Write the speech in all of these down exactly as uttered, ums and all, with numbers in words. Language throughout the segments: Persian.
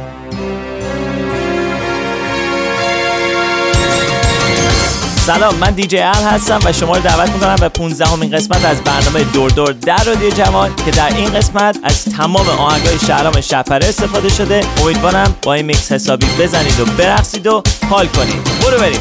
سلام، من دیجی ال هستم و شما رو دعوت میکنم به پانزدهمین قسمت از برنامه دور دور در رادیو جوان که در این قسمت از تمام آهنگای شهرام شب‌پره استفاده شده. امیدوارم با این میکس حسابی بزنید و برقصید و حال کنید. برو بریم.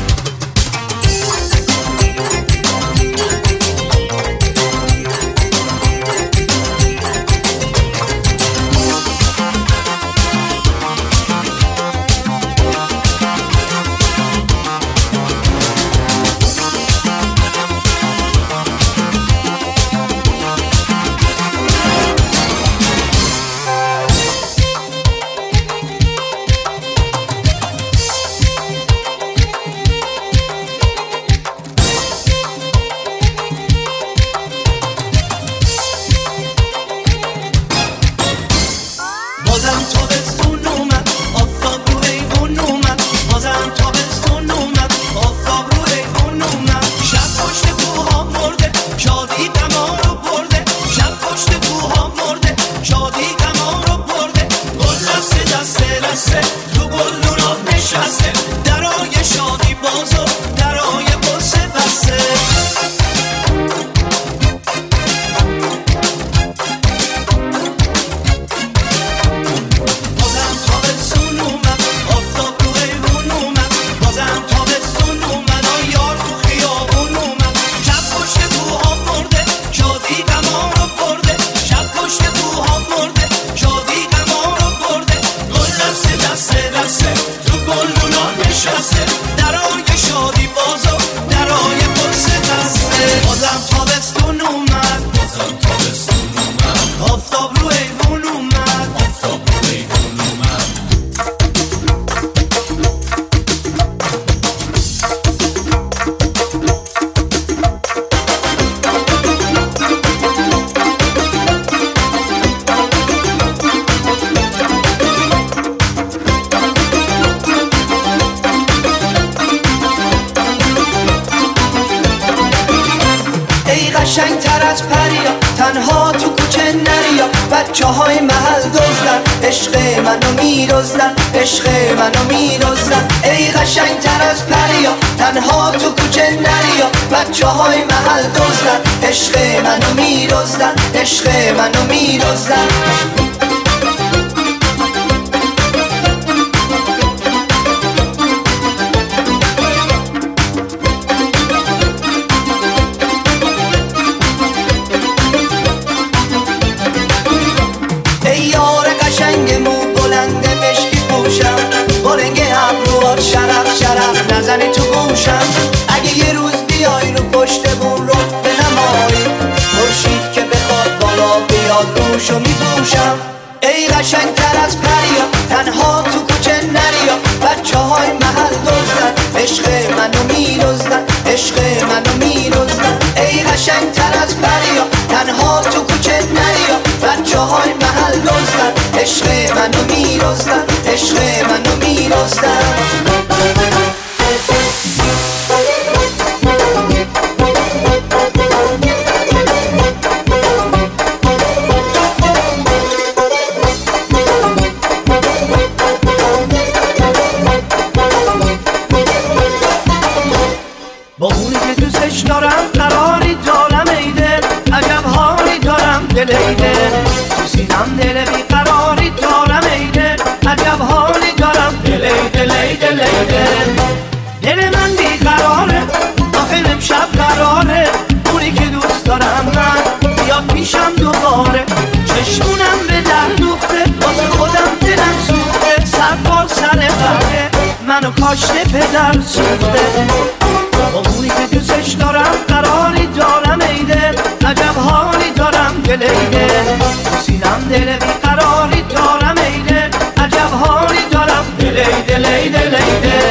قشنگتر از پریا تنها تو کوچه نریا، بچه های محل دزدن عشق منو میرزدن، عشق منو میرزدن. ای قشنگتر از پریا تنها تو کوچه نریا، بچه های محل دزدن عشق منو میرزدن، عشق منو میرزدن. نزنی تو گوشم اگه یه روز بیای رو پشت بون رو بنمایی، خورشید که بخواد بالا بیاد روشو میپوشم. ای قشنگتر از پریا تنها تو کوچه نریا، بچه های محل دزدن عشق منو میرزدن، عشق منو میرزدن. ای قشنگتر از پریا تنها تو کوچه نریا، بچه های محل دزدن عشق منو میرزدن، عشق منو میرزدن. با اونی که دوستش دارم قراری دارم ایده، عجب حالی دارم دل ایده، تو سینم دل بیقراری دارم ایده، عجب حالی دارم دل ایده لیده لیده. دل من بیقراره آخه امشب قراره، اونی که دوست دارم من بیاد پیشم دوباره، چشمونم به در دوخته واسه خودم دلم سوخته، سر بار سر قهره منو کاشته پدر سوخته. با اونی که دوستش دارم قراری دارم ایده، عجب حالی دارم دل ایده، تو سینم دل بیقراری دارم ایده، عجب حالی دارم دل ایده لیده لیده.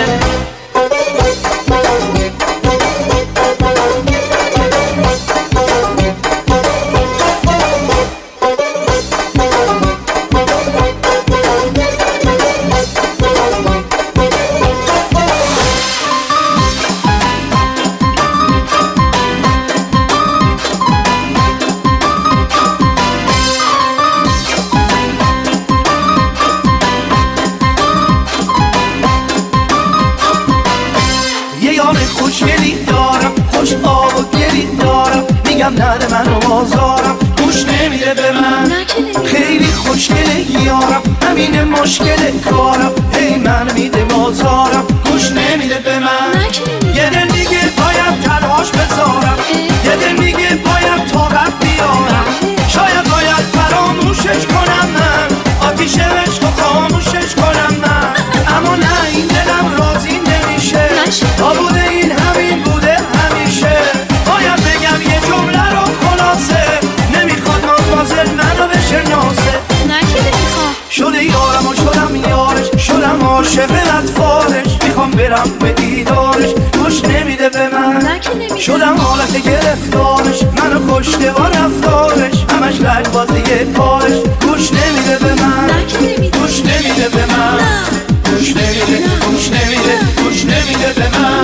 دلم نده منو بازارم گوش نمیده به من خیلی خوشگله یارم همین مشکل کارم هی من میده بازارم گوش نمیده به من یه دل میگه باید تنهاش بذارم یه دل میگه باید طاقت بیارم شاید باید فراموشش کنم من آتیش عشق و خاموشش کنم من اما نه این دلم راضی نمیشه تا بوده این همین بوده همیشه باید بگم یه جمله رو خلاصه نمیخواد مازل منو بشناسه شده یارم و شدم یارش شدم عاشق اطفالش میخوام برم به دیدارش گوش نمیده به من شدم حالت گرفتارش منو کشته با رفتارش همش لج بازی پارش گوش نمیده به من گوش نمیده به من گوش نمیده گوش نمیده گوش نمیده به من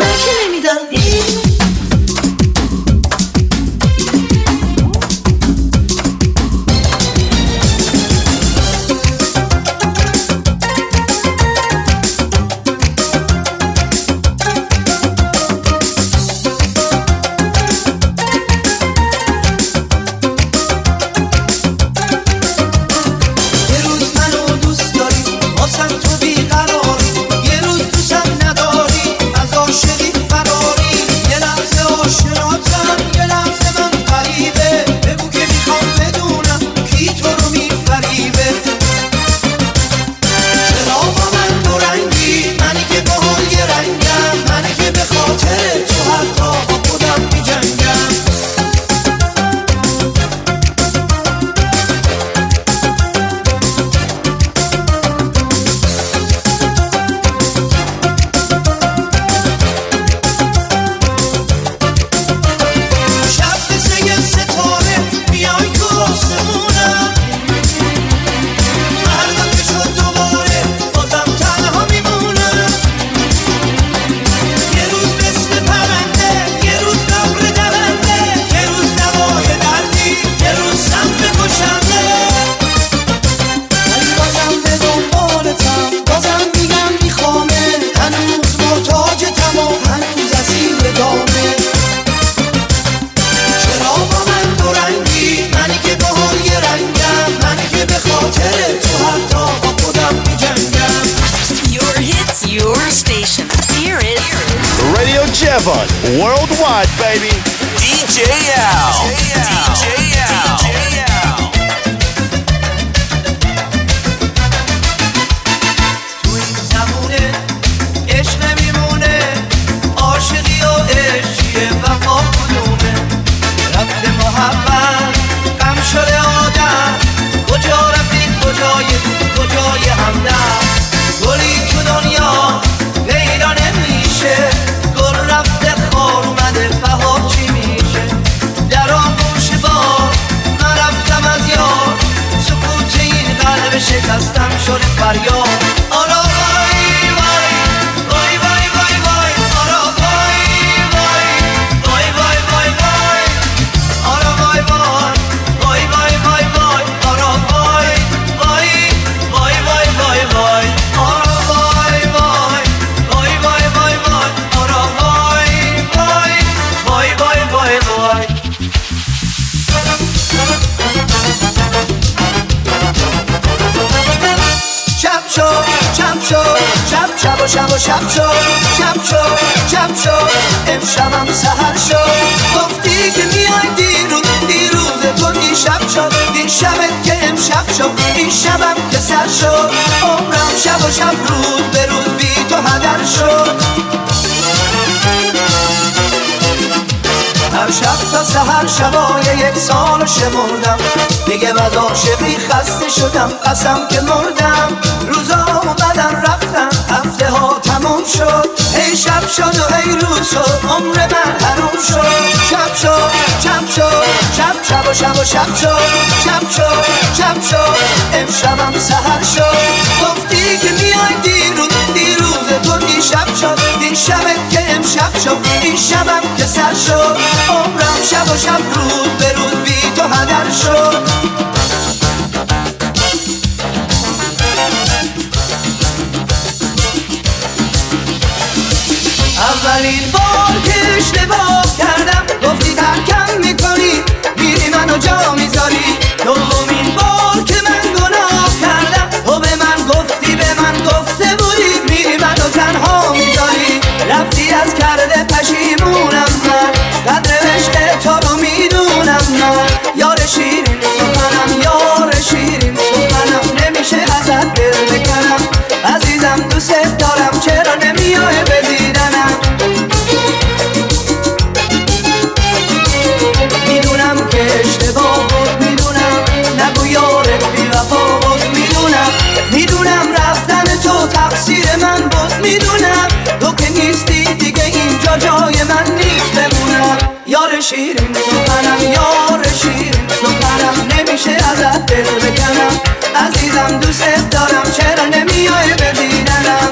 Worldwide, baby. D J Al. D J Al. تو این زمونه عشق نمیمونه عاشقی و عشقیه وفا کدومه رفت محبت غم شده آدم کجا رفتید کجای کجای همدم گلی تو دنیا پیدا نمیشه گل رفته خار اومده بهار چی میشه در آغوش بار من رفتم از یار سکوت این قلب شکستم شده فریاد آرا وای وای وای وای وای وای آرا وای وای وای وای وای وای آرا وای وای وای وای وای وای آرا وای وای وای وای وای وای آرا وای وای وای وای وای وای آرا وای وای وای وای وای وای شب شو شب شو شب شب و شب و شب شو شب شو شب شو امشبم سحر شو گفتی که میای دیروز دیروز تو دی شب شد دی شبت که امشب شد این شبم که سر شد عمرم شب و شب روز به روز بی تو هدر شد هر شب تا سحر شبای یک سال شمردم دیگه از عاشقی خسته شدم قسم که مردم روزا اومدن رفتن هفته ها تموم شد هی شب شد و هی روز شد عمر من حروم شد شب شد شب شد شب شب و شب و شب شد شب شد شب شد امشبم سحر شد گفتی که میای دیروز دیروز تو دی شب شد دی شبت که امشب شد این شبم که سر شد عمرم شب و شب روز به روز بی تو هدر شد اولین بار که اشتباه کردم گفتی ترکم میکنی منو جا میذاری. دومین بار که من گناه کردم تو به من گفتی، به من گفته بودی میری منو تنها میذاری. رفتی از کرده پشیمونم من، قدر عشق تو رو میدونم من. یار شیرین سخنم، یار شیرین سخنم، نمیشه ازت دل بکنم. عزیزم دوست دارم، چرا نمیای به دیدنم؟ میدونم که اشتباه بود، میدونم نگو یارت بی وفا بود، میدونم میدونم رفتن تو تقصیر من بود، میدونم تو که نیستی دیگه اینجا جای من نیست بمونم. یار شیرین سخنم، یار شیرین سخنم، نمیشه ازت دل بکنم. عزیزم دوست دارم، چرا نمیای به دیدنم؟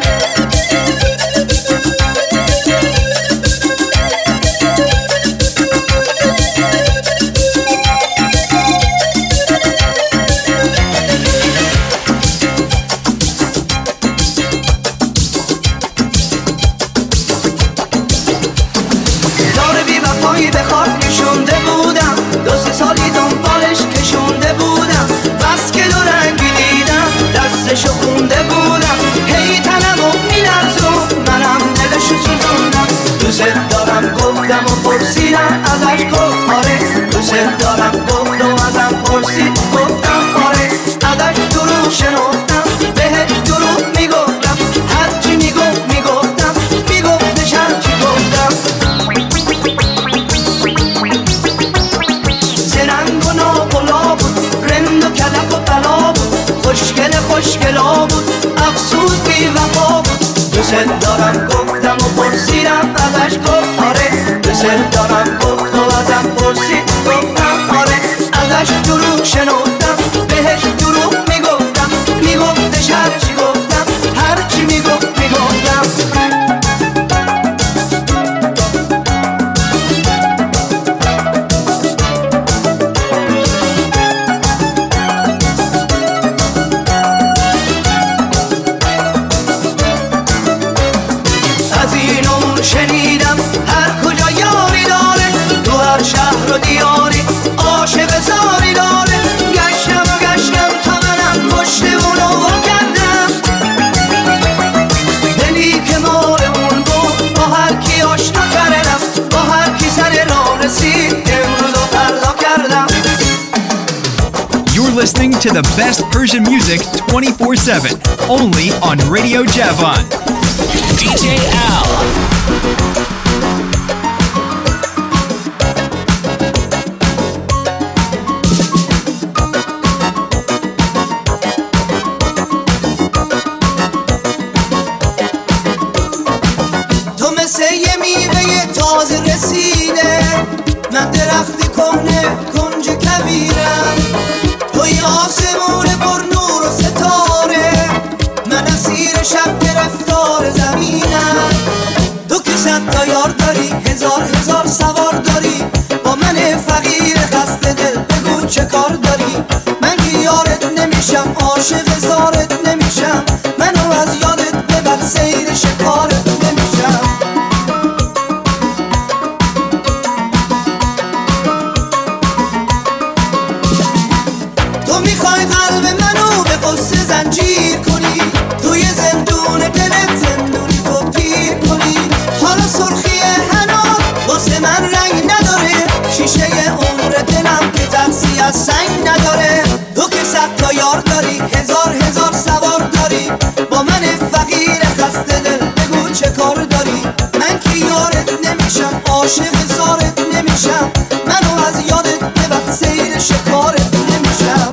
یار بی وفایی به خاک نشونده بودم، دو سه سالی دنبالش کشونده بودم. بس که دو رنگی دیدم دستشو خونده بودم. هی تنمو میلرزون منم دلشو سوزوندم. دوست دارم گفتم و پرسیدم ازش گفت آره. دوست دارم گفت و ازم پرسید گفتم آره. ازش دروغ شنفتم بهش دروغ میگفتم. هرچی میگفت میگفتم، میگفتش هرچی گفتم. زرنگ و ناقلا بود، رند و کلک و بلا بود. خوشگل خوشگلا بود، افسوس بی وفا بود. دوست دارم گفتم و پرسیدم ازش گفت آره. دوست دارم گفت و ازم پرسید گفتم آره. ازش دروغ شنفتم بهش دروغ میگفتم. میگفتش هرچی گفتم، هرچی میگفت میگفتم. از این اون شنیدم هر کجا یاری داره، تو هر شهر و دیاری عاشق زاری داره. گشتم و گشتم تا منم پشت اونو وا کردم. دلی که مال اون بود با هر کی آشنا کردم. با هر کی سر راه رسید امروز و فردا کردم. You're listening to the best Persian music twenty-four seven, only on Radio Javan. دی جی Al. تو مثل یه میوه تازه رسیده، من درختی کهنه کنج کبیرم. توی آسمون پر نور و ستاره، من اسیر شب گرفتار زمینم. تو که صد تا یار داری، هزار هزار سوار داری، با من فقیر خسته دل بگو چه کار داری؟ من که یارت نمیشم، عاشق زارت نمیشم. منو از یادت ببر، سیر شکارت نمیشم. تو میخوای قلب منو به قصه زنجیر کنی، توی زندون دلت زندونی تو پیر کنی. حالا سرخی حنا واسه من رنگ نداره، شیشه عمر دلم که ترسی از سنگ نداره. تو که صد تا یار داری، هزار هزار سوار داری، با من فقیر خسته دل بگو چه کار داری؟ من که یارت نمیشم، عاشق زارت نمیشم. منو از یادت ببر، سیر شکارت نمیشم.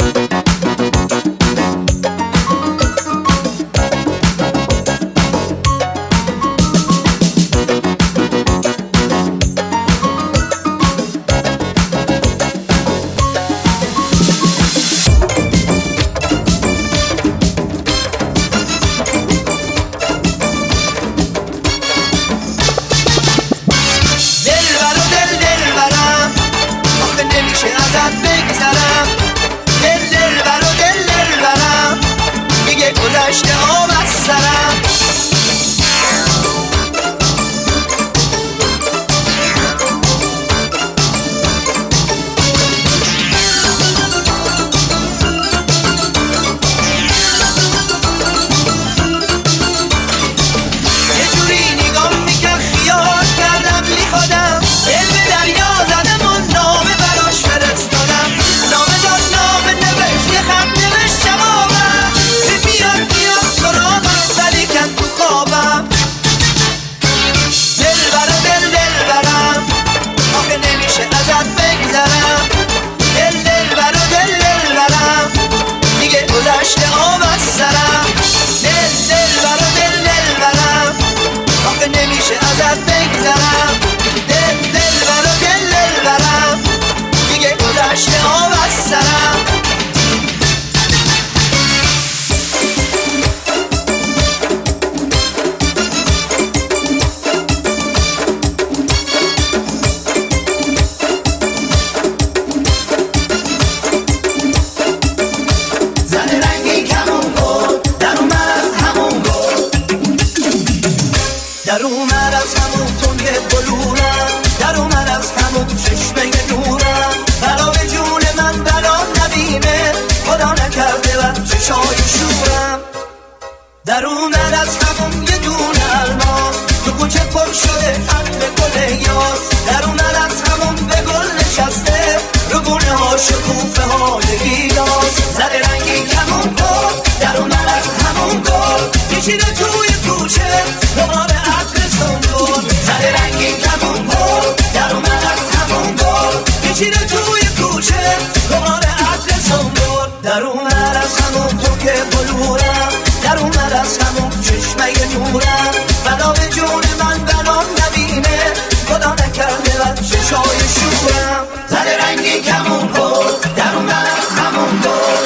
در اومد از همون تنگ بلورم، در اومد از همون چشمه نورم، بلا به جون من بلا نبینه، خدا نکرده و چشای شورم. در اومد از همون یه دون الماس، تو کوچه پر شده عطر گل یاس، در اومد از همون به گل نشسته، رو گونه ها شکوفه های گیلاس، زده رنگی کمون گل، در اومد از همون گل، پیچیده توی کوچه دوباره عطر سنگل، زده رنگی کمون گل، در اومد از همون گل، پیچیده توی کوچه دوباره عطر سنگل. در اومد از همون تو که بلورم، در اومد از همون چشمه نورم، بلا به جون من بلا نبینه، خدا نکرده و چشای شورم، زده رنگی کمون گل، در اومد از همون گل.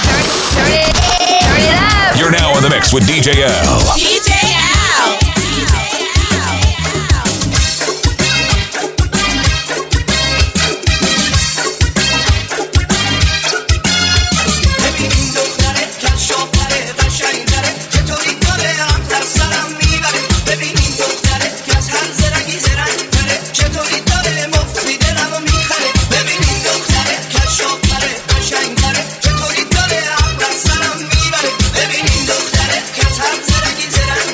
You're now in the mix with D J L. D J L. ببینیم دخترت کشافره قشنگتره، چطوری داره هم در سرم میبره، ببینیم دخترت که از هر زرنگی زرنگتره، چطوری داره مفتی دلمو میخره، ببینیم دخترت کشافره قشنگتره، چطوری داره هم در سرم میبره، ببینیم دخترت که از هر زرنگی زرنگتره.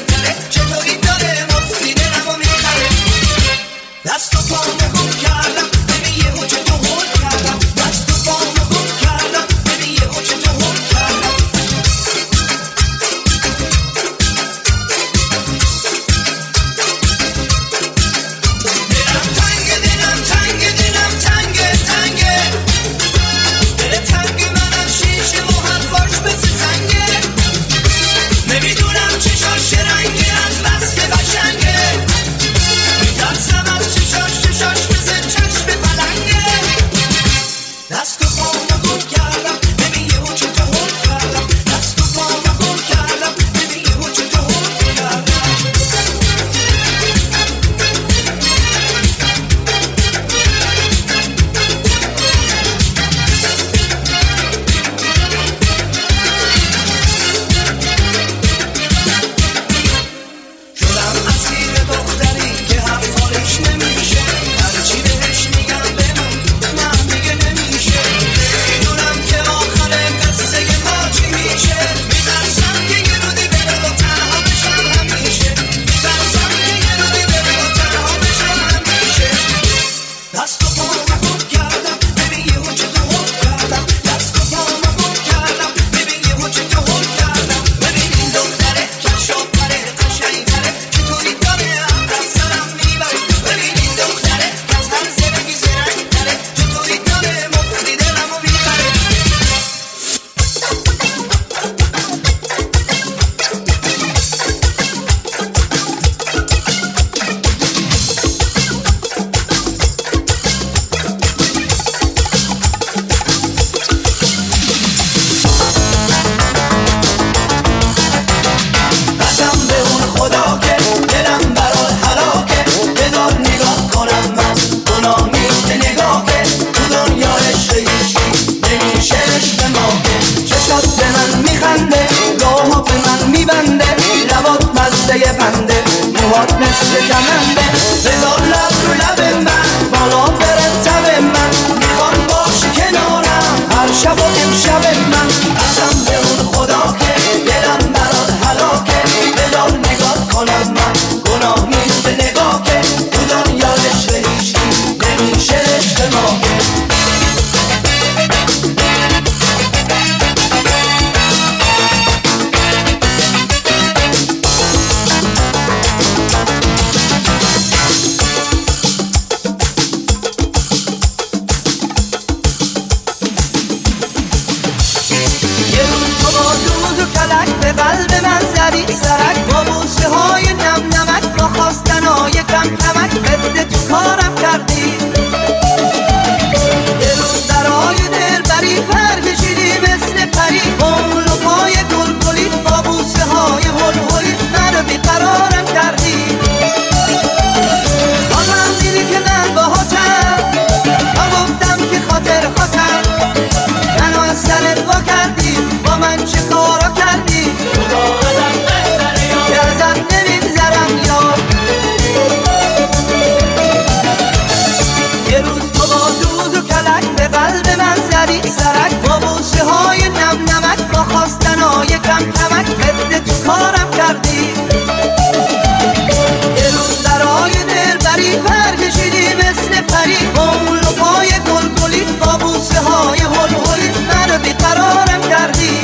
های هول هولیت منو بیقرارم کردی.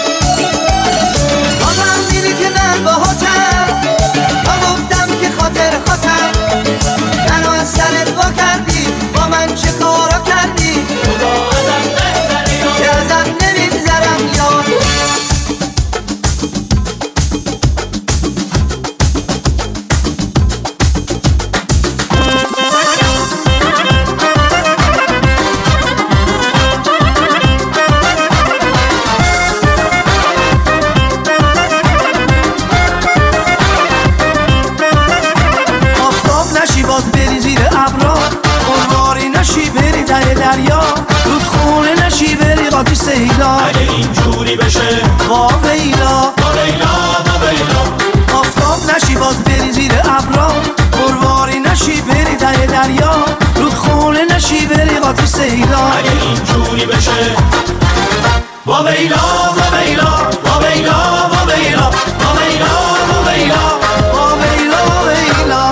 بازم میری که من باهاتم، تا گفتم که خاطر خاطر منو از سرت وا کردی. با من چه کارا کردی؟ خدا ازم بهتری که ازم نمیگذرم یاد. اگه اینجوری بشه وا ویلا وا ویلا وا ویلا، آفتاب نشی باز بری زیر ابرا، پرواری نشی بری ته دریا، رودخونه نشی بری قاطی سیلا. اگه اینجوری بشه وا ویلا وا ویلا وا ویلا وا ویلا وا ویلا وا ویلا وا ویلا ویلا.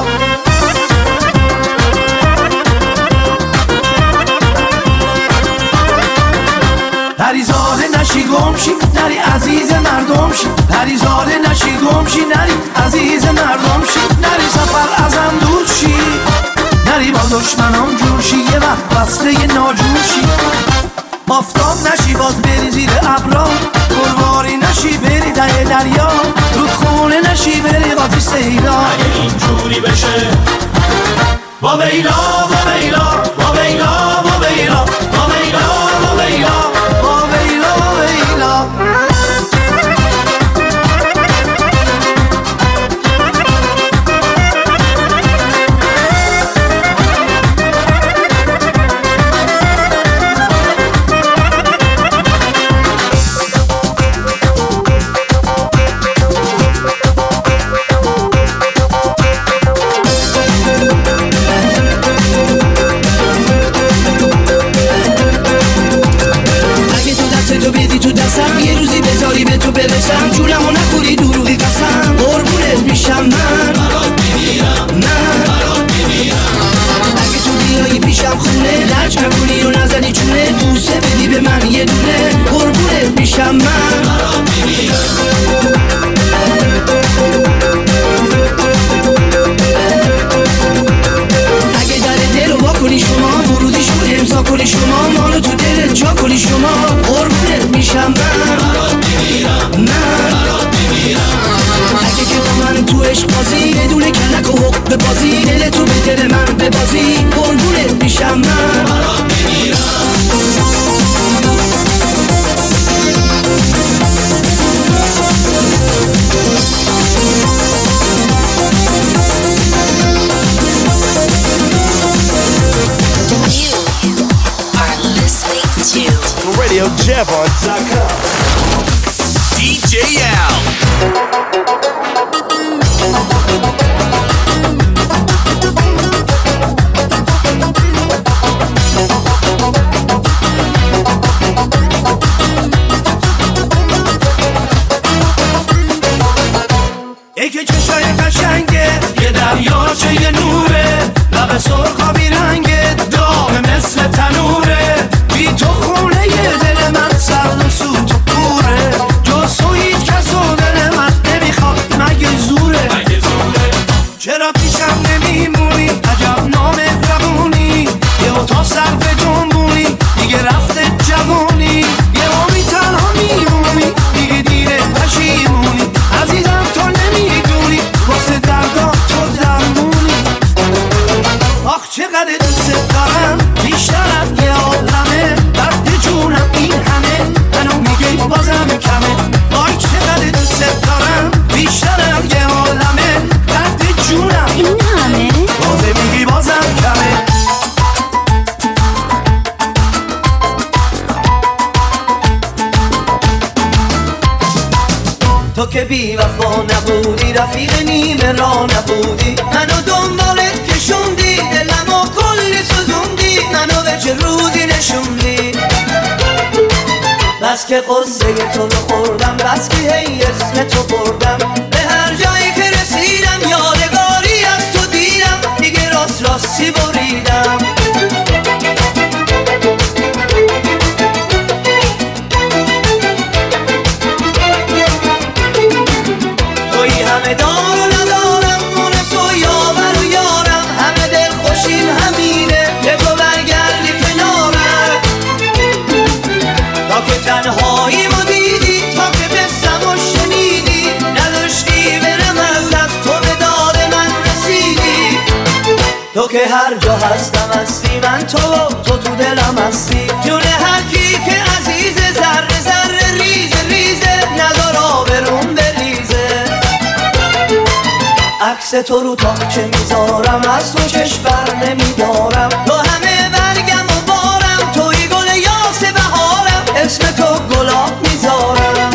پریزاده نشی گمشی نری عزیز مردم شی، پریزاده نشی گمشی نری عزیز مردم شی، نری سفر ازم دور شی، نری با دشمنام جور شی، یه وقت بسته ی ناجور شی. آفتاب نشی باز بری زیر ابرا، پرواری نشی بری ته دریا، رودخونه نشی بری قاطی سیلا. اگه اینجوری بشه وا ویلا وا ویلا وا ویلا وا ویلا وا ویلا وا ویلا وا ویلا ویلا. یه روزی بذاری به تو برسم، جونمو نخوری دروغی قسم، قربونت میشم من برات میمیرم من برات میمیرم. اگه تو بیایی پیشم خونه لج نکنی و نزنی چونه، بوسه بدی به من یه دونه، قربونت میشم من برات میمیرم. اگه در دل رو وا کنی شما، ورودیشو امضا کنی شما، مانو تو دلت جا کنی شما، قربونت میشم من برات میمیرم من برات میمیرم. اگه که با من تو عشق بازی یه دونه کلک و حق به بازی، دل تو به دل من ببازی، قربونت میشم من برات میمیرم. radio javon dot com. D J Al. یکی چشای قشنگه، یه دریاچه یه نوره، لب سرخا بیرنگه، داغ مثل تنوره، بی تو خونه یه دل من سرد و سوت و کوره، جز تو هیچ کس و دل من نمیخواد مگه زوره چرا پیشم نمیمونی عجب نامهربونی، یه اتاق سر به جنبونی دیگه رفته جوونی، یه امی تنها میمونی دیگه دیره پشیمونی، عزیزم تو نمیدونی واسه دردا تو درمونی. آخ چقدر دوست دارم بیشتر از یه عالمه، درد جونم این همه منو میگی بازم کمه. آی چقدر دوست دارم بیشتر از یه عالمه، درد جونم این همه بازم میگی بازم کمه. تو که بی وفا نبودی، رفیق نیمه را نبودی، منو دنبالت کشوندی، دلمو کلی سوزوندی، منو به چه روزی نشوندی. بس که قصه تو رو خوردم، بس که هی اسم تو بردم، به هر جایی که رسیدم یادگاری از تو دیدم، دیگه راست راستی بریدم. همه دار و ندارم مونس و یاور و یارم همه دل خوشیم همینه که تو برگردی کنارم تا که تنهایی ما دیدی تا که بستم و شنیدی نداشتی برم از دست تو به داد من رسیدی تو که هر جا هستم هستی من تو تو تو دلم هستی جون هر کی که عزیزه ذره ذره ریزه ریزه ندار آبروم بریزه عکس تو رو تاچه میذارم از تو چشم بر نمیدارم تو همه برگم و بارم توی گل یاس بهارم اسم تو گلاب میذارم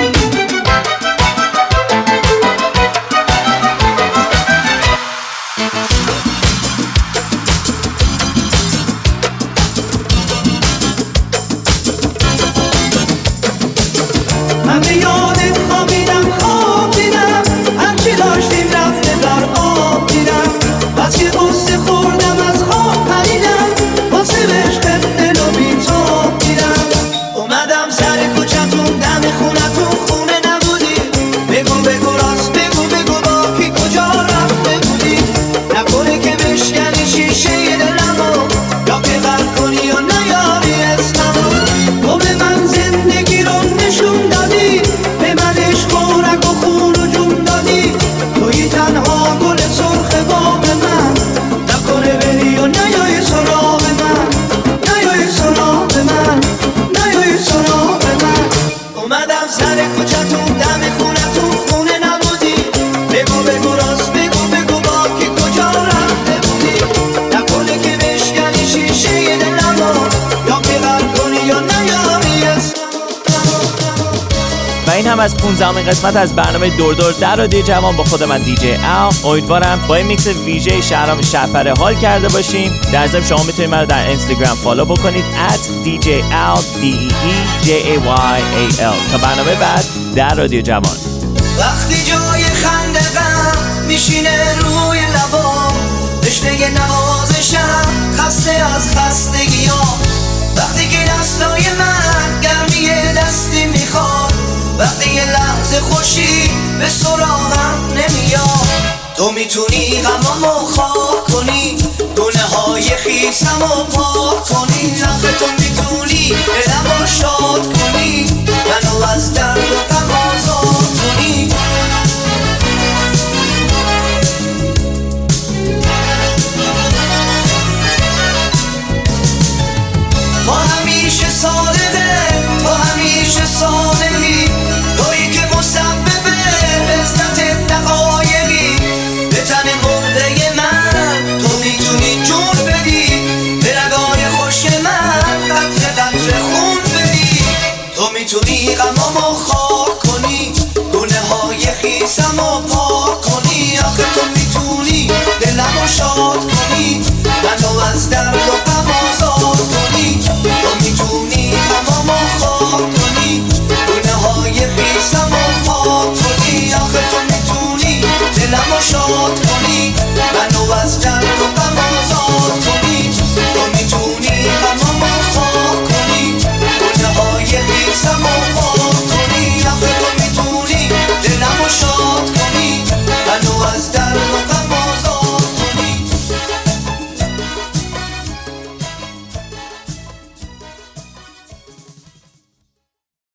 همه یادت خوابیدم خواب دیدم هرچی داشتیم رفته در آب دیدم بس که قصه خوردم از خواب پریدم واسه عشقت دل و بی‌تاب دیدم اومدم سر کوچتون دم خونتون خونه نبودی بگو بگو راست بگو بگو با کی کجا رفته بودی نکنه که بشکنی شیشه دلمو یا که غرق کنی و نیاری اسممو تو به من زندگی رو نشون دادی به من عشق و رگ و خون و جون دادی توی تنها گل سرخ باغ من نکنه بری و نیای سراغ من نیای سراغ من نیای سراغ من اومدم سر کوچتون دم خونتون خونه نبودی بگو بگو راست بگو بگو با کی کجا رفته بودی نکنه که بشکنی شیشه دلمو یا که غرق کنی یا نیاری اسممو و این هم از پانزدهمین قسمت از برنامه دور دور در رادیو جوان با خود من دی جی ال. امیدوارم با این میکس ویژه شهرام شهپره حال کرده باشین. در ضمن شما میتونید من رو در اینستاگرام فالو بکنید ات دی جی ال دی ای ای جی ای وای ای ال تا برنامه بعد در رادیو جوان. وقتی جای خنده غم میشینه روی لبام رشته نوازشم خسته از خستگی ها وقتی که دستای من گرمی دستی میخواد وقتی یه لحظه خوشی به سراغم نمیاد تو میتونی غمامو خاک کنی گناه های خیسمو پاک کنی آخه تو میتونی دلمو شاد کنی منو از درد و غم آزاد کنی ما همیشه صادقه تو همیشه صادقی تویی که مسبب لذت دقایقی به تن مرده من تو میتونی جون بدی به رگای خوش من قطره قطره خون بدی تو میتونی غمامو خاک کنی گناه های خیسمو پاک کنی آخه تو میتونی دلمو شاد کنی منو از درد